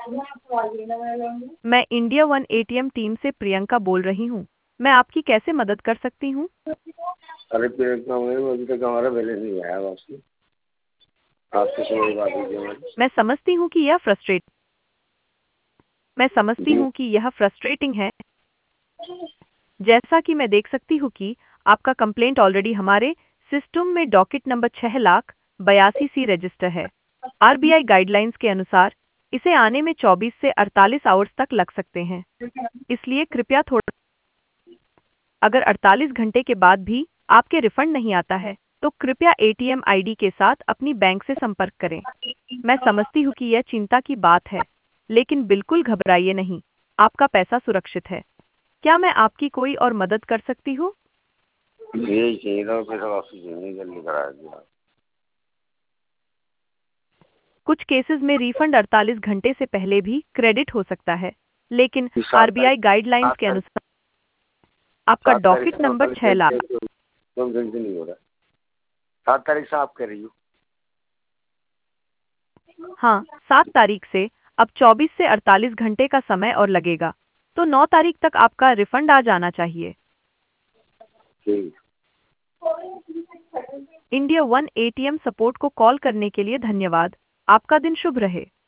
मैं India One ATM team से प्रियंका बोल रही हूँ। मैं आपकी कैसे मदद कर सकती हूँ? अरे प्रियंका मैम, अभी तक हमारा बैलेंस नहीं आया वापसी। आपसे सुबह बात हुई थी हमारी। मैं समझती हूँ कि जी। यह फ्रस्ट्रेटिंग है। जैसा कि मैं देख सकती हूँ कि आपका कंप्लेंट ऑलरेडी हमारे सिस्टम में डॉकेट नंबर 6,82,000 रजिस्टर है। आरबीआई गाइडलाइंस के अनुसार इसे आने में 24 से 48 आवर्स तक लग सकते हैं। इसलिए कृपया थोड़ा, अगर 48 घंटे के बाद भी आपके रिफंड नहीं आता है, तो कृपया एटीएम आईडी के साथ अपनी बैंक से संपर्क करें। मैं समझती हूँ कि यह चिंता की बात है, लेकिन बिल्कुल घबराइए नहीं, आपका पैसा सुरक्षित है। क्या मैं आपकी कोई और मदद कर सकती हूँ? यही चाहिए था, पैसा वापसी चाहिए, जल्दी करा दिया। कुछ केसेस में रिफंड 48 घंटे से पहले भी क्रेडिट हो सकता है, लेकिन कि 7 तारीख, आरबीआई गाइडलाइंस 7 के तारीख, अनुसार आपका 7 तारीख डॉकेट से नंबर 6 लाख। 2 दिन से नहीं हो रहा। 7 तारीख से आप कह रही हो? हाँ, 7 तारीख से अब 24 से 48 घंटे का समय और लगेगा, तो 9 तारीख तक आपका रिफंड आ जाना चाहिए। ठीक। इंडिया वन एटीएम सपोर्ट को कॉल करने के लिए धन्यवाद। आपका दिन शुभ रहे।